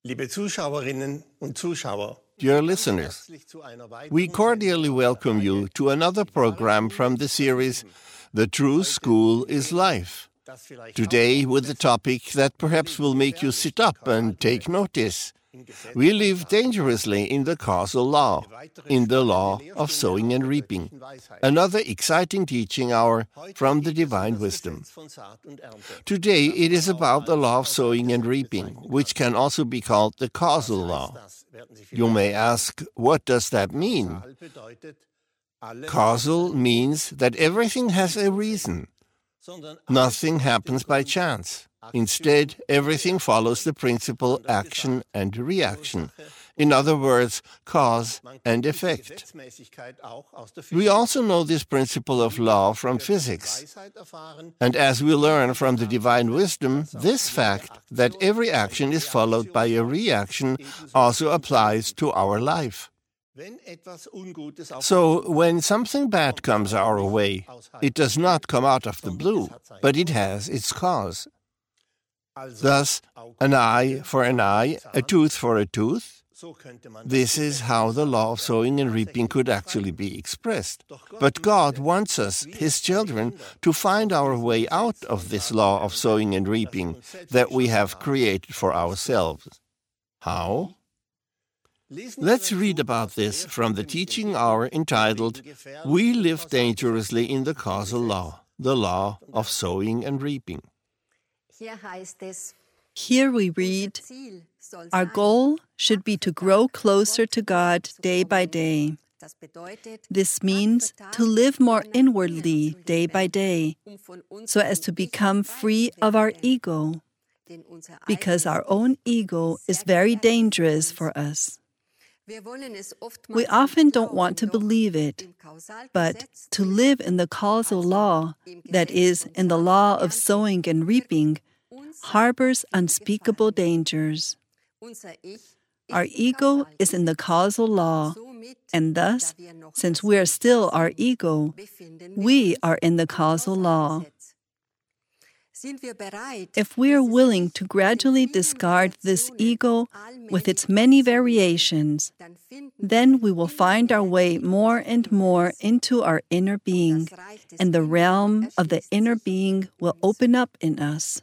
Liebe Zuschauerinnen und Zuschauer, Dear listeners, we cordially welcome you to another program from the series The True School is Life. Today with a topic that perhaps will make you sit up and take notice. We live dangerously in the causal law, in the law of sowing and reaping. Another exciting teaching hour from the divine wisdom. Today it is about the law of sowing and reaping, which can also be called the causal law. You may ask, what does that mean? Causal means that everything has a reason. Nothing happens by chance. Instead, everything follows the principle action and reaction. In other words, cause and effect. We also know this principle of law from physics. And as we learn from the divine wisdom, this fact that every action is followed by a reaction also applies to our life. So, when something bad comes our way, it does not come out of the blue, but it has its cause. Thus, an eye for an eye, a tooth for a tooth. This is how the law of sowing and reaping could actually be expressed. But God wants us, His children, to find our way out of this law of sowing and reaping that we have created for ourselves. How? Let's read about this from the teaching hour entitled, We Live Dangerously in the Causal Law, the Law of Sowing and Reaping. Here we read, our goal should be to grow closer to God day by day. This means to live more inwardly day by day, so as to become free of our ego, because our own ego is very dangerous for us. We often don't want to believe it, but to live in the causal law, that is, in the law of sowing and reaping, harbors unspeakable dangers. Our ego is in the causal law, and thus, since we are still our ego, we are in the causal law. If we are willing to gradually discard this ego with its many variations, then we will find our way more and more into our inner being, and the realm of the inner being will open up in us.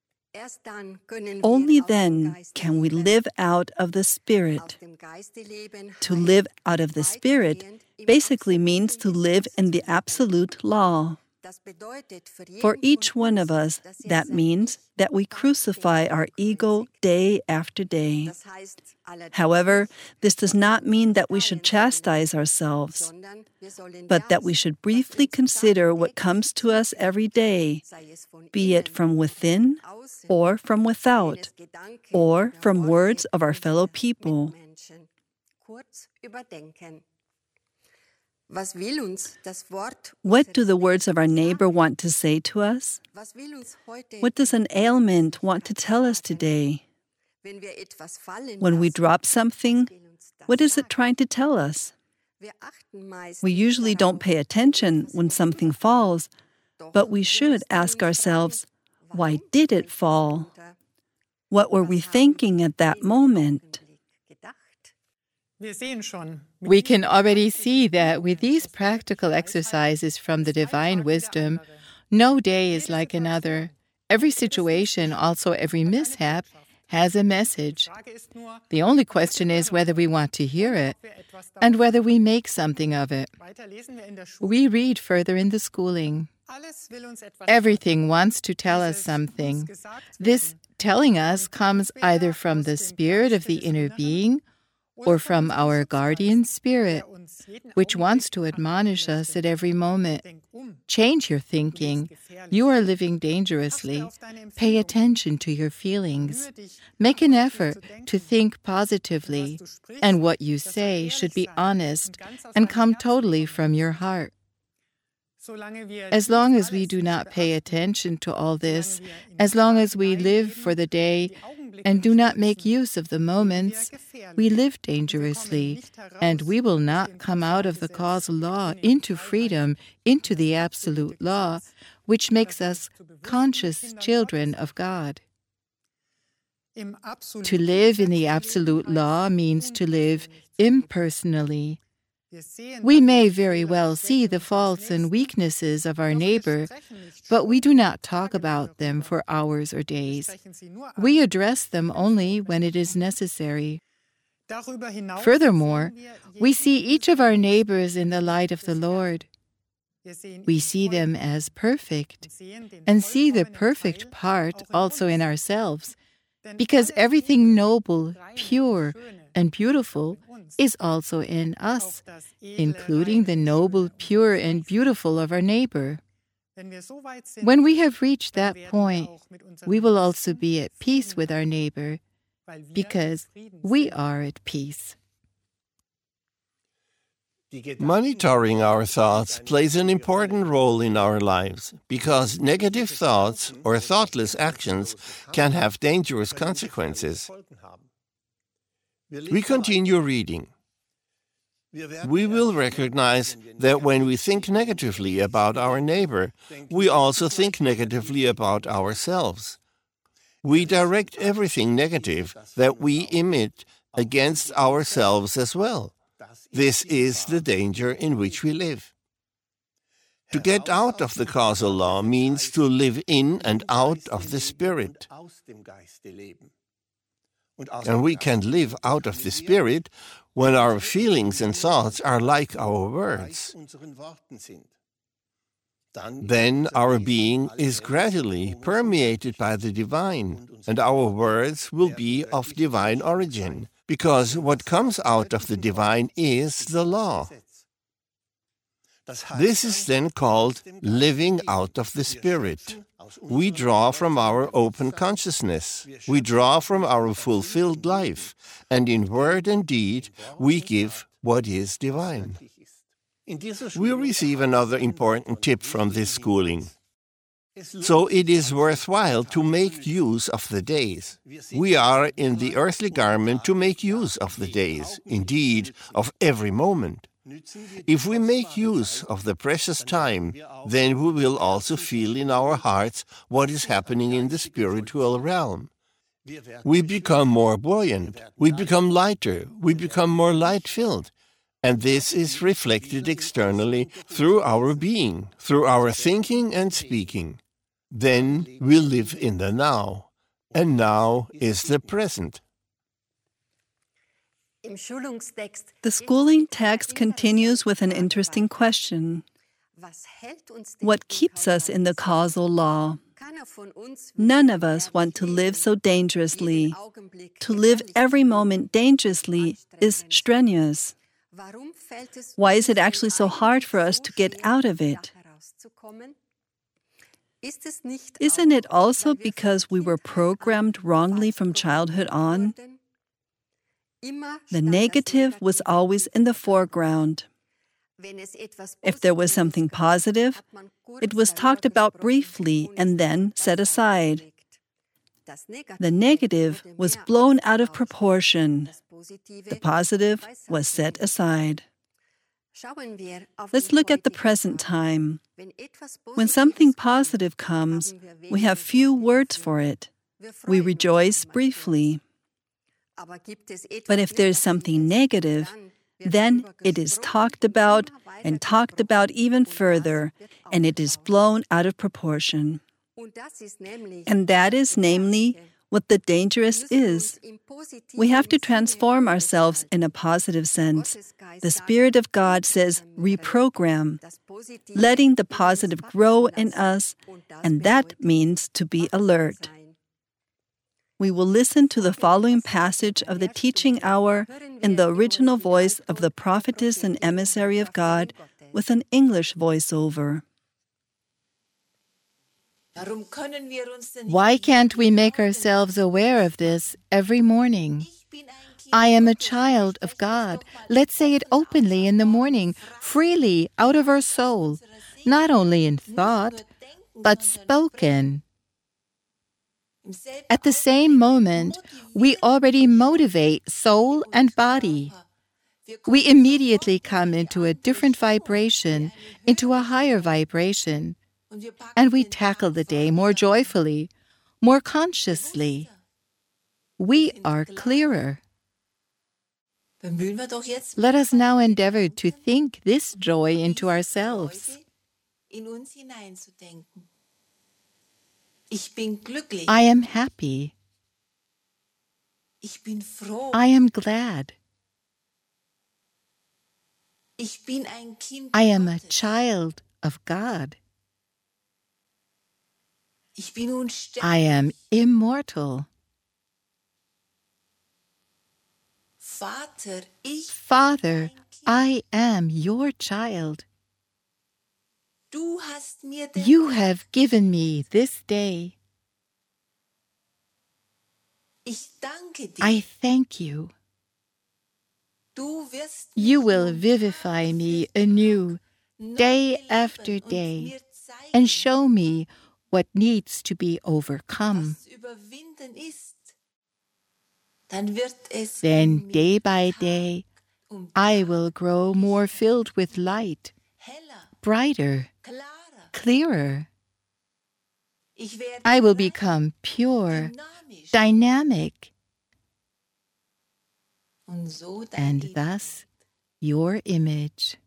Only then can we live out of the Spirit. To live out of the Spirit basically means to live in the absolute law. For each one of us, that means that we crucify our ego day after day. However, this does not mean that we should chastise ourselves, but that we should briefly consider what comes to us every day, be it from within or from without, or from words of our fellow people. What do the words of our neighbor want to say to us? What does an ailment want to tell us today? When we drop something, what is it trying to tell us? We usually don't pay attention when something falls, but we should ask ourselves, why did it fall? What were we thinking at that moment? We can already see that with these practical exercises from the divine wisdom, no day is like another. Every situation, also every mishap, has a message. The only question is whether we want to hear it and whether we make something of it. We read further in the schooling. Everything wants to tell us something. This telling us comes either from the spirit of the inner being or from our guardian spirit, which wants to admonish us at every moment. Change your thinking. You are living dangerously. Pay attention to your feelings. Make an effort to think positively, and what you say should be honest and come totally from your heart. As long as we do not pay attention to all this, as long as we live for the day and do not make use of the moments, we live dangerously, and we will not come out of the causal law into freedom, into the absolute law, which makes us conscious children of God. To live in the absolute law means to live impersonally. We may very well see the faults and weaknesses of our neighbor, but we do not talk about them for hours or days. We address them only when it is necessary. Furthermore, we see each of our neighbors in the light of the Lord. We see them as perfect and see the perfect part also in ourselves, because everything noble, pure, and beautiful is also in us, including the noble, pure, and beautiful of our neighbor. When we have reached that point, we will also be at peace with our neighbor, because we are at peace. Monitoring our thoughts plays an important role in our lives because negative thoughts or thoughtless actions can have dangerous consequences. We continue reading. We will recognize that when we think negatively about our neighbor, we also think negatively about ourselves. We direct everything negative that we emit against ourselves as well. This is the danger in which we live. To get out of the causal law means to live in and out of the Spirit. And we can live out of the Spirit when our feelings and thoughts are like our words. Then our being is gradually permeated by the divine, and our words will be of divine origin, because what comes out of the divine is the law. This is then called living out of the Spirit. We draw from our open consciousness. We draw from our fulfilled life, and in word and deed we give what is divine. We receive another important tip from this schooling. So it is worthwhile to make use of the days. We are in the earthly garment to make use of the days, indeed, of every moment. If we make use of the precious time, then we will also feel in our hearts what is happening in the spiritual realm. We become more buoyant, we become lighter, we become more light-filled. And this is reflected externally through our being, through our thinking and speaking. Then we live in the now, and now is the present. The schooling text continues with an interesting question. What keeps us in the causal law? None of us want to live so dangerously. To live every moment dangerously is strenuous. Why is it actually so hard for us to get out of it? Isn't it also because we were programmed wrongly from childhood on? The negative was always in the foreground. If there was something positive, it was talked about briefly and then set aside. The negative was blown out of proportion. The positive was set aside. Let's look at the present time. When something positive comes, we have few words for it. We rejoice briefly. But if there's something negative, then it is talked about even further, and it is blown out of proportion. And that is namely what the dangerous is. We have to transform ourselves in a positive sense. The Spirit of God says reprogram, letting the positive grow in us, and that means to be alert. We will listen to the following passage of the teaching hour in the original voice of the prophetess and emissary of God with an English voiceover. Why can't we make ourselves aware of this every morning? I am a child of God. Let's say it openly in the morning, freely out of our soul, not only in thought, but spoken. At the same moment, we already motivate soul and body. We immediately come into a different vibration, into a higher vibration. And we tackle the day more joyfully, more consciously. we are clearer. Let us now endeavor to think this joy into ourselves. I am happy. I am glad. I am a child of God. I am immortal. Father, I am your child. You have given me this day. I thank you. You will vivify me anew, day after day, and show me what needs to be overcome. Then, day by day, I will grow more filled with light, brighter, clearer. I will become pure, dynamic, and thus your image.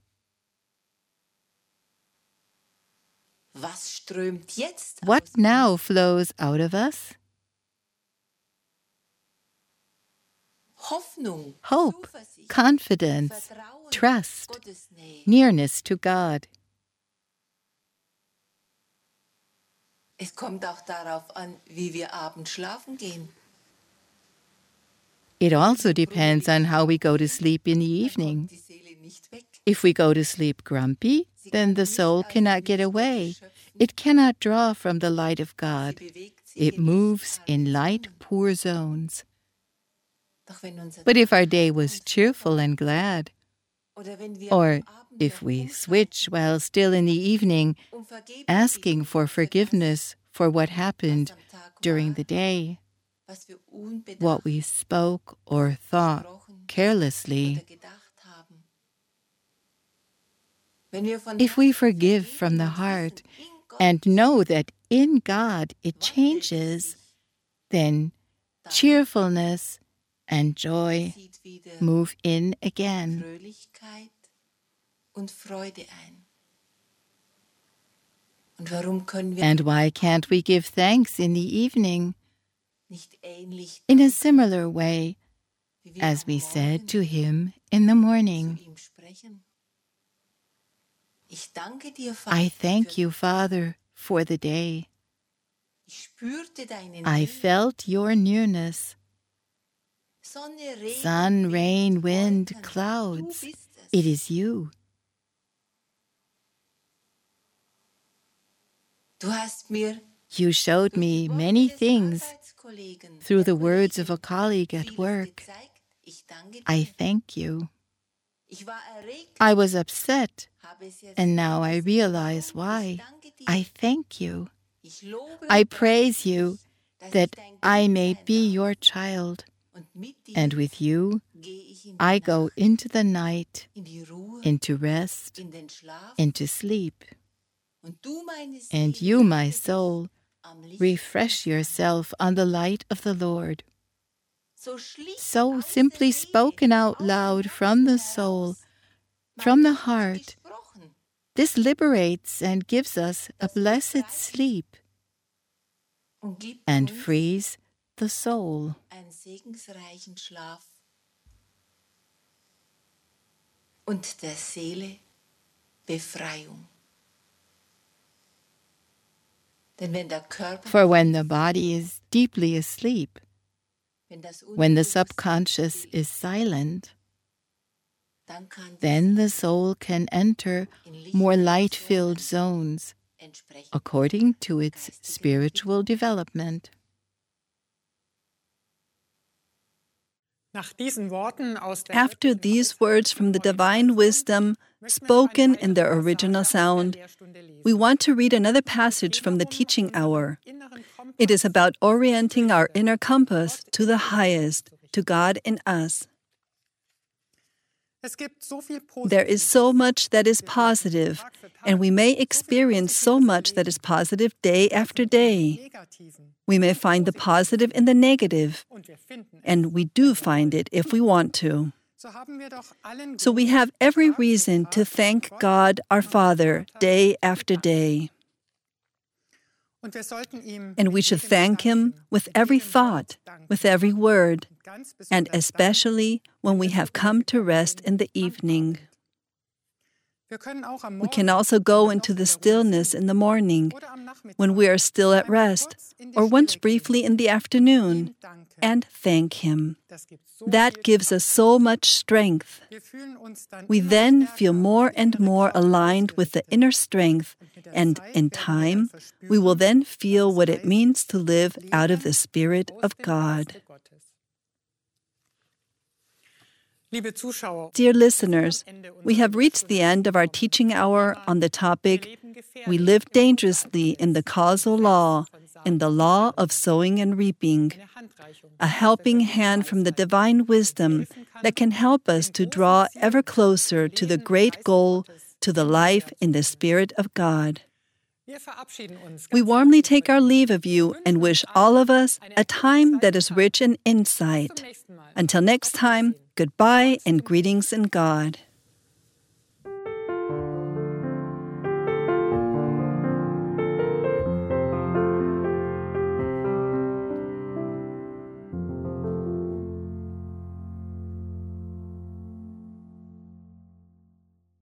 What now flows out of us? Hope, confidence, trust, nearness to God. Es kommt auch darauf an, wie wir abends schlafen gehen. It also depends on how we go to sleep in the evening. If we go to sleep grumpy, then the soul cannot get away. It cannot draw from the light of God. It moves in light, poor zones. But if our day was cheerful and glad, or if we switch while still in the evening, asking for forgiveness for what happened during the day, what we spoke or thought carelessly, if we forgive from the heart and know that in God it changes, then cheerfulness and joy move in again. And why can't we give thanks in the evening in a similar way as we said to Him in the morning? I thank you, Father, for the day. I felt your nearness. Sun, rain, wind, clouds, it is you. You showed me many things through the words of a colleague at work. I thank you. I was upset, and now I realize why. I thank you. I praise you that I may be your child, and with you I go into the night, into rest, into sleep. And you, my soul, refresh yourself on the light of the Lord. So simply spoken out loud from the soul, from the heart, this liberates and gives us a blessed sleep and frees the soul. Und der Seele Befreiung. For when the body is deeply asleep, when the subconscious is silent, then the soul can enter more light-filled zones according to its spiritual development. After these words from the divine wisdom, spoken in their original sound, we want to read another passage from the teaching hour. It is about orienting our inner compass to the highest, to God in us. There is so much that is positive, and we may experience so much that is positive day after day. We may find the positive in the negative, and we do find it if we want to. So we have every reason to thank God our Father day after day. And we should thank Him with every thought, with every word, and especially when we have come to rest in the evening. We can also go into the stillness in the morning, when we are still at rest, or once briefly in the afternoon, and thank Him. That gives us so much strength. We then feel more and more aligned with the inner strength, and in time, we will then feel what it means to live out of the Spirit of God. Dear listeners, we have reached the end of our teaching hour on the topic, We Live Dangerously in the Causal Law, in the Law of Sowing and Reaping, a helping hand from the divine wisdom that can help us to draw ever closer to the great goal, to the life in the Spirit of God. We warmly take our leave of you and wish all of us a time that is rich in insight. Until next time, goodbye and greetings in God.